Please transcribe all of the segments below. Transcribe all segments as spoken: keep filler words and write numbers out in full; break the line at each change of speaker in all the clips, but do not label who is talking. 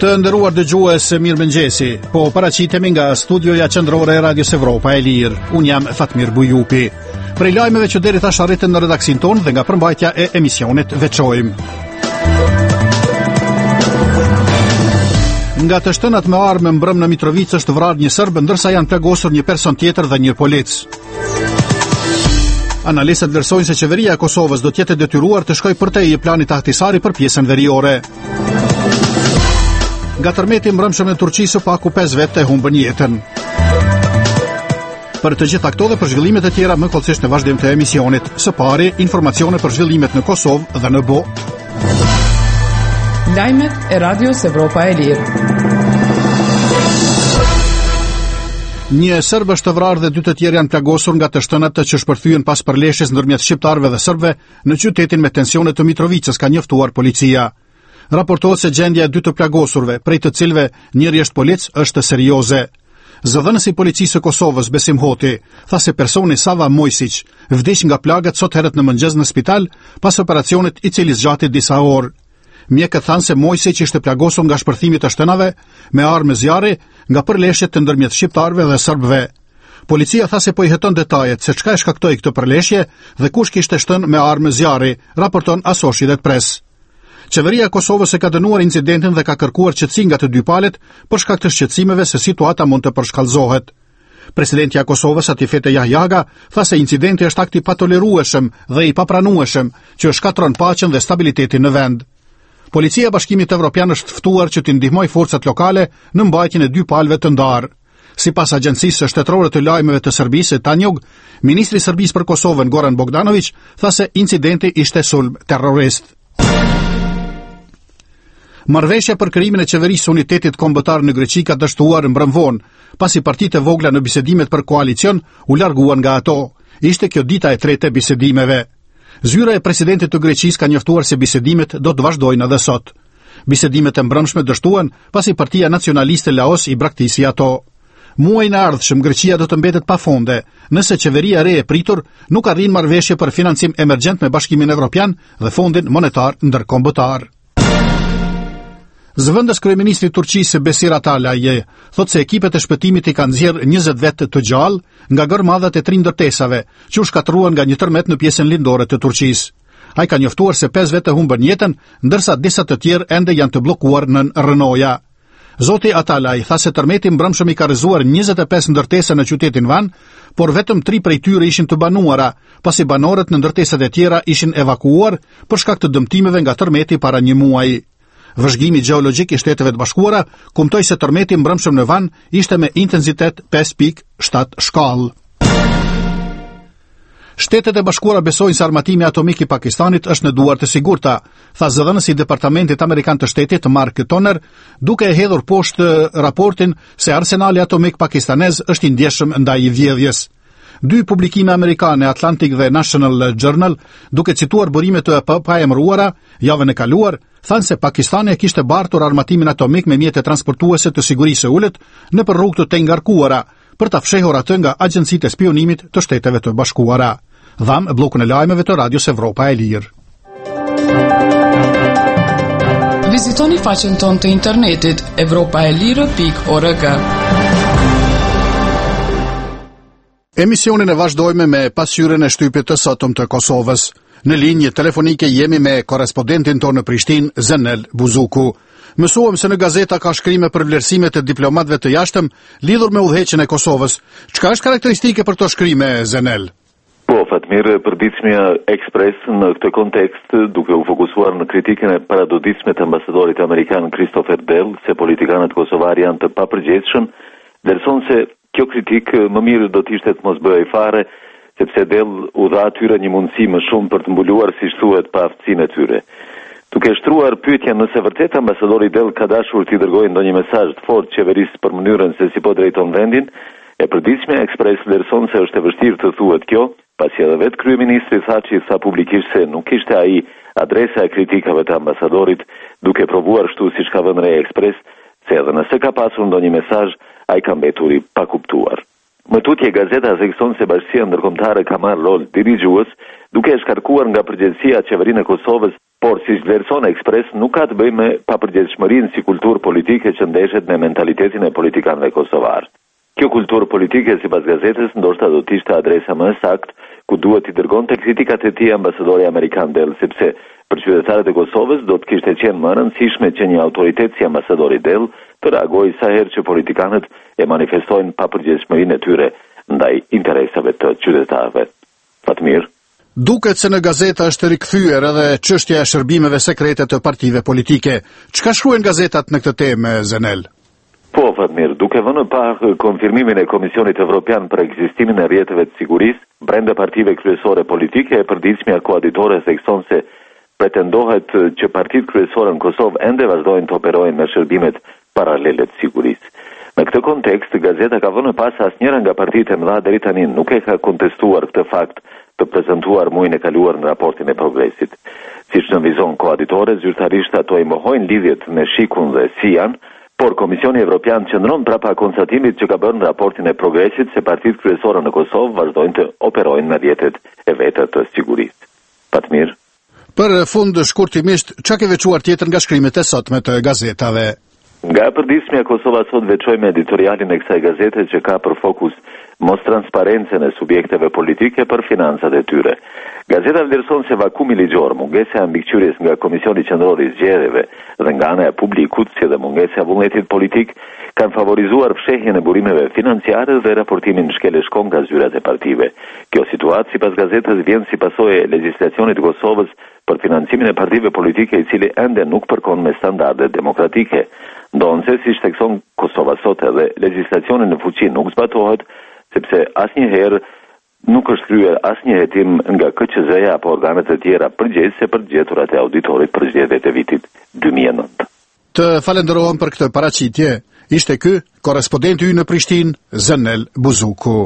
Të nderuar dëgjues, mirëmëngjesi. Po paraqitemi nga studioja qendrore e Radios Evropa e Lirë. Unë jam Fatmir Bujupi. Prej lajmeve që deri tash arritën në redaksin tonë dhe nga përmbajtja e emisionit veçojmë. Nga të shtënat me armë mbrëm në Mitrovicë është vrarë një serb, ndërsa janë plagosur një person tjetër dhe një polic. Analistët vlerësojnë se qeveria e Kosovës do të jetë detyruar të shkojë përtej i planit Ahtisari për pjesën veriore. Nga tërmeti mbrëmshëm në Turqi së paku pesë vete humbën jetën. Për të gjitha këto dhe për zhvillimet e tjera më kollësisht në vazhdim të emisionit. Së pari, informacione për zhvillimet në Kosovë dhe në botë.
Lajmet e Radios Evropa e Lirë.
Një serb është vrarë dhe dy të tjerë janë plagosur nga të shtënat që shpërthyen pas përleshjes ndërmjet shqiptarëve dhe serbëve në qytetin me tensione të Mitrovicës, ka njoftuar policia. Raportohet se gjendja e dy të plagosurve, prej të cilëve njëri është polic, është serioze. Zëdhënësi i policisë së Kosovës, Besim Hoti, tha se personi Sava Mojsic vdiq nga plagat sot herët në mëngjes në spital pas operacionit i cili zgjati disa orë. Mjekët thanë se Mojsic ishte plagosur nga shpërthimi të shtënave me armë zjarri nga përleshjet të ndërmjet shqiptarëve dhe serbëve. Policia tha se po i heton detajet se çka e shkaktoi këtë përleshje dhe kush kishte shtënë me armë zjarri, raporton Associated Press. Qeveria e Kosovës e ka dënuar incidentin dhe ka kërkuar qetësi nga të dy palët për shkak të shqetësimeve se situata mund të përshkallëzohet. Presidenti i Kosovës, Atifete Jahjaga, tha se incidenti është akt i patolerueshëm dhe i papranueshëm që shkatron paqen dhe stabilitetin në vend. Policia e Bashkimit Evropian është ftuar që të ndihmojë forcat lokale në mbajtjen e dy palëve të ndarë. Sipas agjencisë shtetërore të lajmeve të Serbisë, Tanjug, ministri i Serbisë për Kosovën, Goran Bogdanović, tha se incidenti ishte sulm terrorist. Marrëveshja për krijimin e qeverisë së unitetit kombëtar në Greqi ka dështuar mbrëmvon, pasi partitë e vogla në bisedimet për koalicion u larguan nga ato. Ishte kjo dita e tretë e bisedimeve. Zyra e presidentit të Greqisë ka njoftuar se bisedimet do të vazhdojnë edhe sot. Bisedimet e mbrëmshme dështuan pasi Partia Nacionaliste Laos i braktisi ato. Muajin e ardhshëm Greqia do të mbetet pa fonde, nëse qeveria e re e pritur nuk arrin marrëveshje për financim emergjent me Bashkimin Evropian dhe Fondin Monetar Ndërkombëtar. Zëvendës kryeministri i Turqisë Besir Atallaje thotë se ekipet e shpëtimit i kanë nxjerrë njëzet vetë të gjallë nga gërmadhat e tri ndërtesave që u shkatruan nga një tërmet në pjesën lindore të Turqisë. Ai ka njoftuar se pesë vete humbën jetën, ndërsa disa të tjerë ende janë të bllokuar nën rrënoja. Zoti Atallaj tha se tërmeti mbrëmshëm i ka rrëzuar njëzet e pesë ndërtesa në qytetin Van, por vetëm tri prej tyre ishin të banuara, pasi banorët në ndërtesat e tjera ishin evakuuar për shkak të dëmtimeve nga tërmeti para një muaji. Vëzhgimi gjeologjik i Shteteve të Bashkuara kumtoi se tërmeti mbrëmshëm në Van ishte me intensitet pesë pikë shtat shkallë. Shtetet e Bashkuara besojnë se armatimi atomik i Pakistanit është në duar të sigurta, tha zëdhënësi i Departamentit Amerikan të Shtetit Mark Toner, duke e hedhur poshtë raportin se arsenali atomik pakistanez është i ndjeshëm ndaj i vjedhjes. Dy publikime amerikane, Atlantic dhe National Journal, duke cituar burime të paemëruara javën e kaluar, thanë se Pakistani e kishte bartur armatimin atomik me mjete transportuese të sigurisë së ulët në për rrugë të ngarkuara, për ta fshehur atë nga agjencitë e spionimit të Shteteve të Bashkuara. Dham bllokun e lajmeve të Radios Evropa e Lirë.
Vizitoni faqen tonë të internetit evropaelire pikë org.
Emisionin e vazhdojmë me pasqyrën e shtypit të sotëm të Kosovës. Në linjë telefonike jemi me korrespondentin tonë në Prishtinë, Zenel Buzuku. Mësuam se në gazeta ka shkrime për vlerësimet e diplomatëve të jashtëm lidhur me udhëheqjen e Kosovës. Çka është karakteristike për këto shkrime, Zenel?
Po, Fatmir, përditshmja Express në këtë kontekst, duke u fokusuar në kritikën e paradoditshme të ambasadorit amerikan Christopher Dell, se politikanët kosovar janë të papërgjegjshëm, dërson se kjo kritik më mirë do të ishte të mos bëhej fare, sepse Dell u dha atyre një mundësi më shumë për të mbuluar, siç thuhet, pa aftësinë e tyre. Duke shtruar pyetjen nëse vërtet ambasadori Dell ka dashur t'i dërgojë ndonjë mesazh të fortë qeverisë për mënyrën se si po drejton vendin, e përditshme Express vlerëson se është e vështirë të thuhet kjo, pasi edhe vetë kryeministri Thaçi tha publikisht se nuk ishte ai adresa e kritikave të ambasadorit, duke provuar ashtu siç ka vënë re Express, se edhe nëse ka pasur ndonjë mesazh, ai ka mbetur i pakuptuar. Më tutje gazeta thekson se Bashkia Ndërkombëtare ka marrë rol dirigjues duke e shkarkuar nga përgjegjësia e qeverinë e Kosovës, por si vlerëson Ekspres nuk ka të bëjë me papërgjegjshmërinë si kulturë politike që ndeshet me mentalitetin e politikanëve kosovar. Kjo kulturë politike, sipas gazetës, ndoshta do të ishte adresa më e saktë ku duhet i dërgonte kritikat e tij ambasadori amerikan Dell, sepse për qytetarët e Kosovës do të kishte qenë më e rëndësishme që një autoritet si ambasadori Dell të reagojë sa herë që politikanët e manifestojnë papërgjegjshmërinë e tyre ndaj interesave të qytetarëve. Fatmir.
Duket se në gazeta është rikthyer edhe çështja e shërbimeve sekrete të partive politike. Çka shkruajnë gazetat në këtë temë, Zenel?
Po, Fatmir, duke vënë parë konfirmimin e Komisionit Evropian për ekzistimin e rrjeteve të sigurisë brenda partive kryesore politike, e përditshmja koaditore thekson se pretendohet që partitë kryesore në Kosovë ende vazhdojnë të operojnë me shërbimet paralele të sigurisë. Në këtë kontekst, gazeta ka vënë pas se asnjëra nga partitë e mëdha deri tani nuk e ka kontestuar këtë fakt të prezantuar muajin e kaluar në raportin e progresit. Siç në vizon koaditore, zyrtarisht ato i mohojnë lidhjet me Shikun dhe Sian, por Komisioni Evropian qëndron prapa konstatimit që ka bërë në raportin e progresit se partitë kryesore në Kosovë vazhdojnë të operojnë në rrjetet e veta të sigurisë. Fatmir.
Për fund shkurtimisht, çka ke veçuar tjetër nga shkrimet e sotme të gazetave?
Nga përditshmja Kosova sot veçoj me editorialin e kësaj gazete që ka për fokus mos transparencën e subjekteve politike për financat e tyre. Gazeta vlerëson se vakumi ligjor, mungesa e mbikëqyrjes nga Komisioni Qendror i Zgjedhjeve dhe nga ana e publikut, si dhe mungesa e vullnetit politik, kanë favorizuar fshehjen e burimeve financiare dhe raportimin shkeleshkon nga zyrat e partive. Kjo situatë, sipas gazetës, vjen si pasojë e legjislacionit të Kosovës për financimin e partive politike, i cili ende nuk përkon me standarde demokratike. Ndonse, si thekson Kosova sot, edhe legjislacioni në fuqi nuk zbatohet, sepse asnjëherë nuk është kryer asnjë hetim nga K Q Z-ja apo organet e tjera përgjegjëse për gjeturat e auditorit për zgjedhjet e vitit dy mijë e nëntë.
Të falenderojmë për këtë paraqitje. Ishte ky korrespondenti ynë në Prishtinë, Zenel Buzuku.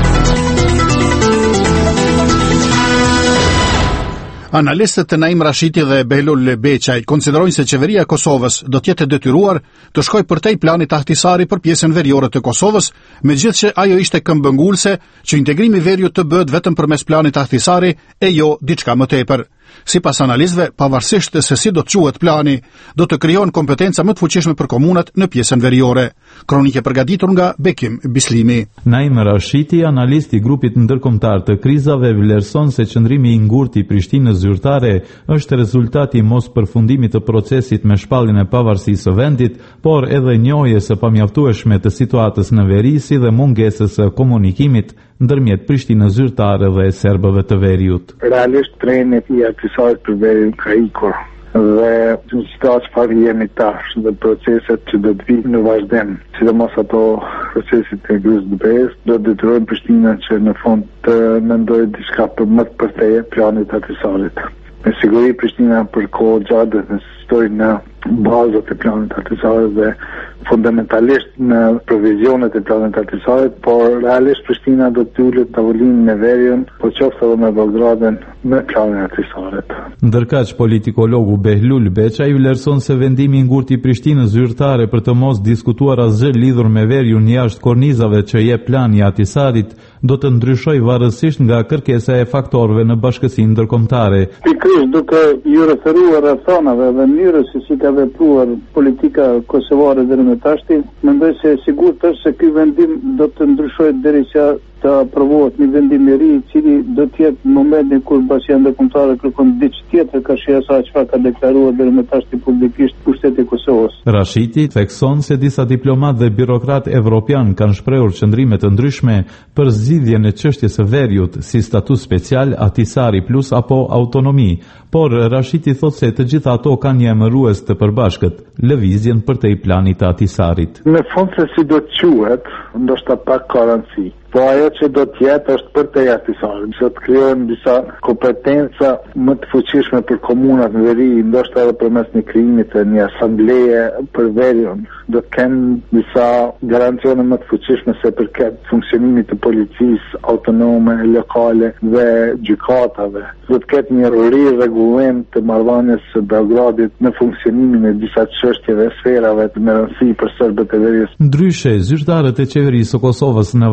Analistët e Naim Rashiti dhe Behlul Beqaj konsiderojnë se qeveria e Kosovës do të jetë detyruar të shkojë përtej planit Ahtisari për pjesën veriore të Kosovës, megjithëse ajo ishte këmbëngulëse që integrimi veriut të bëhet vetëm përmes planit Ahtisari e jo diçka më tepër. Sipas analistëve, pavarësisht se si do të quhet plani, do të krijohen kompetenca më të fuqishme për komunat në pjesën veriore. Kronike përgatitur nga Bekim Bislimi.
Naim Rashiti, analist i grupit ndërkombëtar të krizave, vlerëson se qëndrimi i ngurtë i Prishtinës zyrtare është rezultati i mos përfundimit të procesit me shpalljen e pavarësisë së vendit, por edhe njohjes së pamjaftueshme të situatës në veri si dhe mungesës së komunikimit ndërmjet Prishtinës zyrtare dhe serbëve të veriut.
Realisht treni i Ahtisarit për veriun ka ikur dhe në situatë çfarë jemi tash dhe proceset që do të vinë në vazhdim, sidomos ato procesit e G S B-s, do të detyrojnë Prishtinën që në fund të mendojë diçka për më të përteje planit Ahtisarit. Me siguri Prishtina për kohë gjatë dhe të insistojë në bazat e planit Ahtisarit dhe fundamentalisht në provizionet e planit Ahtisarit, por realisht Prishtina do të ullet tavolinë me veriun, po qoftë edhe me Beogradin me planin Ahtisarit.
Ndërkaq politikologu Behlul Beqaj vlerëson se vendimi i ngurtë i Prishtinës zyrtare për të mos diskutuar asgjë lidhur me veriun jashtë kornizave që jep plani i Ahtisarit do të ndryshojë varësisht nga kërkesa e faktorëve në bashkësinë ndërkombëtare.
Pikërisht duke ju referuar rrethonave dhe mënyrës se si ka vepruar politika kosovare deri më tashti, mendoj se sigurt është se ky vendim do të ndryshojë derisa të aprovohet një vendim i ri, i cili do të jetë në momentin kur Bashkia Ndërkombëtare kërkon diçka tjetër ka shi asaj çfarë ka deklaruar deri më tashti publikisht pushteti i Kosovës.
Rashiti thekson se disa diplomat dhe birokrat evropian kanë shprehur qëndrime të ndryshme për zgjidhjen e çështjes së veriut si status special, Ahtisari plus apo autonomi, por Rashiti thot se të gjitha ato kanë një emërues të përbashkët, lëvizjen përtej planit të Ahtisarit.
Në fund se si do të quhet, ndoshta pak ka rëndësi. Po ajo që do të jetë është për të Ahtisarit, do të krijohen disa kompetenca më të fuqishme për komunat në veri, ndoshta edhe përmes një krijimit të një asambleje për veriun. Do të kenë disa garancione më të fuqishme se përket funksionimit të policisë autonome, lokale dhe gjykatave. Do të ketë një rirregullim të marrëdhënies së Beogradit në funksionimin e disa çështjeve sferave të me rëndësi për serbët e veriut.
Ndryshe, zyrtarët e qeverisë së Kosovës në vazhdimsi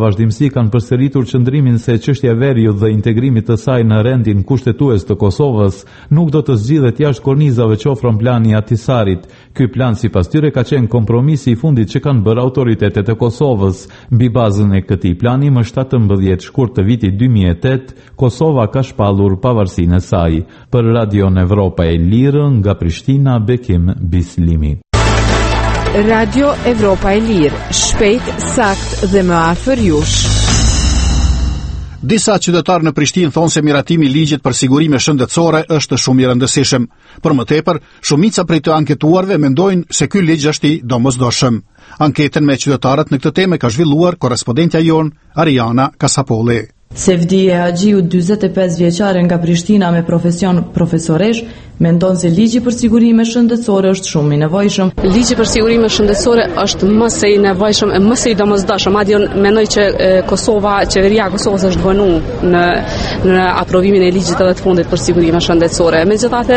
Shqipërisë kanë përsëritur qëndrimin se çështja e veriut dhe integrimit të saj në rendin kushtetues të Kosovës nuk do të zgjidhet jashtë kornizave që ofron plani i Ahtisarit. Ky plan sipas tyre ka qenë kompromisi i fundit që kanë bërë autoritetet e Kosovës. Mbi bazën e këtij plani, më shtatëmbëdhjetë shkurt të vitit dy mijë e tetë, Kosova ka shpallur pavarësinë e saj. Për Radion Evropa e Lirë nga Prishtina, Bekim Bislimi.
Radio Evropa e Lirë, shpejt, sakt dhe më afër jush.
Disa qytetarë në Prishtinë thonë se miratimi i ligjit për sigurime shëndetësore është shumë i rëndësishëm. Për më tepër, shumica prej të anketuarve mendojnë se ky ligj është i domosdoshëm. Anketën me qytetarët në këtë temë ka zhvilluar korrespondentja jon Ariana Kasapolli.
Sevdi e Haxhiu, dyzet e pesë vjeçare nga Prishtina me profesion profesoresh, mendon se ligji për sigurime shëndetësore është shumë i nevojshëm.
Ligji për sigurime shëndetësore është më së i nevojshëm e më së i domosdoshëm. Madje unë mendoj që e, Kosova, qeveria e Kosovës është vënu në në aprovimin e ligjit edhe të fundit për sigurime shëndetësore. Megjithatë,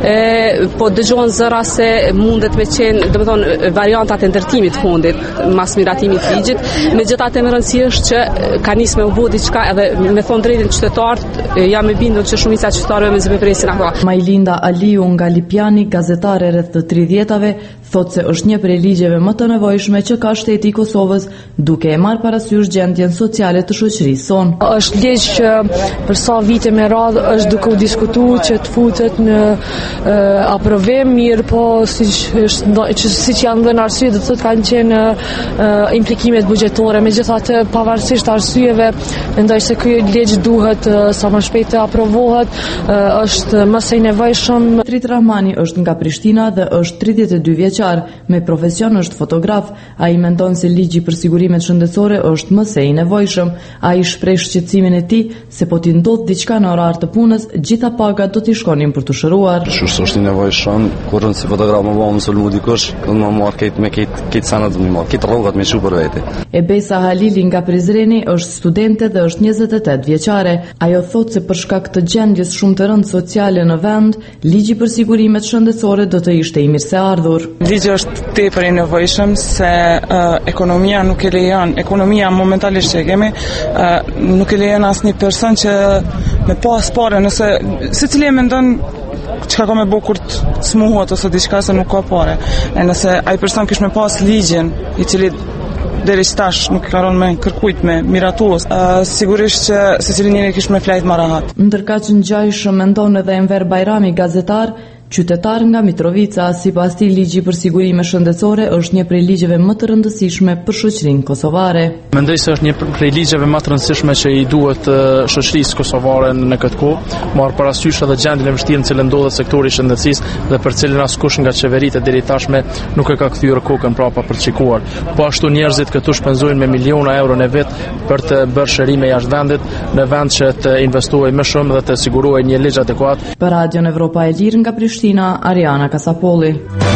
po dëgjohen zëra se mundet me qenë, domethënë, variantat e ndërtimit të fundit mas miratimit të ligjit. Megjithatë, më rëndësi është që ka nisë me u bë diçka edhe me thonë drejtin qytetarët, jam e bindur që shumica e qytetarëve me zëpresin ato.
Majlinda Aliu nga Lipjani, gazetare rreth të tridhjetave, thotë se është një prej ligjeve më të nevojshme që ka shteti i Kosovës, duke e marrë parasysh gjendjen sociale të shoqërisë sonë.
Është ligj që për sa vite me radhë është duke u diskutuar që të futet në e, aprovim, mirë po siç është që siç janë dhënë arsye, do të thotë kanë qenë e, implikimet buxhetore. Megjithatë, pavarësisht arsyeve, mendoj se ky ligj duhet e, sa më shpejt të aprovohet, e, është më së nevojshëm.
Trit Rahmani është nga Prishtina dhe është tridhjetë e dy vjeçar. Me profesion është fotograf. Ai mendon se ligji për sigurimet shëndetësore është më së i nevojshëm. Ai shpreh shqetësimin e tij se po t'i ndodh diçka në orar të punës, gjitha pagat do t'i shkonin për të shëruar.
Shumë është i nevojshëm, kur si fotograf më bëu sulmu dikush, do më marr këtë me këtë këtë sanat më marr, këtë rrogat me shumë për vete.
Ebesa Halili nga Prizreni është studente dhe është njëzet e tetë vjeçare. Ajo thotë se për shkak të gjendjes shumë të rëndë sociale në vend, ligji për sigurimet shëndetësore do të ishte i mirëseardhur.
Ligji është tepër i nevojshëm se uh, ekonomia nuk e lejon, ekonomia momentalisht që e kemi, uh, nuk e lejon asnjë person që me pas parë, nëse secili e mendon çka ka me bë kur të smuhet ose diçka se nuk ka parë. E nëse ai person kish me pas ligjin i cili deri tash nuk ka rënë me kërkujt me miratues, uh, sigurisht që secili njeri kish me flajt më rahat.
Ndërkaq ngjajshëm mendon edhe Enver Bajrami, gazetar, qytetar nga Mitrovica. Sipas tij, ligji për sigurime shëndetësore është një prej ligjeve më të rëndësishme për shoqërinë kosovare.
Mendoj se është një prej ligjeve më të rëndësishme që i duhet shoqërisë kosovare në këtë kohë, marr parasysh edhe gjendjen e vështirë në cilën ndodhet sektori i shëndetësisë dhe për cilën askush nga qeveritë deri tashme nuk e ka kthyer kokën prapa për të shikuar. Po ashtu njerëzit këtu shpenzojnë me miliona euro në vit për të bërë shërime jashtë vendit, në vend që të investojë më shumë dhe të sigurohej një ligj adekuat.
Për Radion Evropa e Lirë nga Prishtina, Ariana Kasapolli.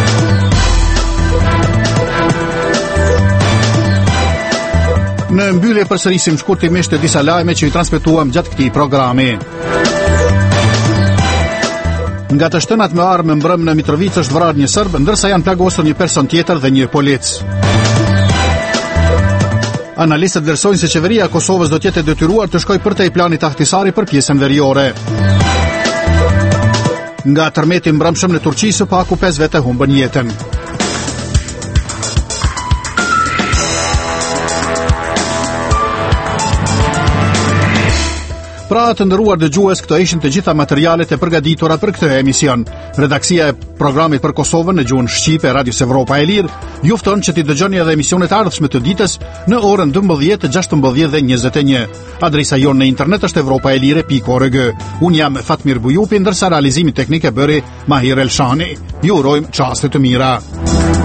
Në mbyllje përsërisim shkurtimisht të disa lajme që i transmetuam gjatë këtij programi. Nga të shtënat me armë mbrëm në Mitrovicë është vrarë një serb, ndërsa janë plagosur një person tjetër dhe një polic. Analistët vlerësojnë se qeveria e Kosovës do të jetë e detyruar të shkojë përtej planit Ahtisari për pjesën veriore. Nga tërmeti mbrëmshëm në Turqi, së paku pesë vete humbën jetën. Pra të nderuar dëgjues, këto ishin të gjitha materialet e përgatitura për këtë emision. Redaksia e programit për Kosovën në gjuhën shqipe e Radios Evropa e Lirë ju fton që t'i dëgjoni edhe emisionet e ardhshme të ditës në orën dymbëdhjetë, gjashtëmbëdhjetë dhe njëzet e një. Adresa jonë në internet është evropaelire pikë org. Unë jam Fatmir Bujupi, ndërsa realizimin teknik e bëri Mahir Elshani. Ju urojmë çaste të mira.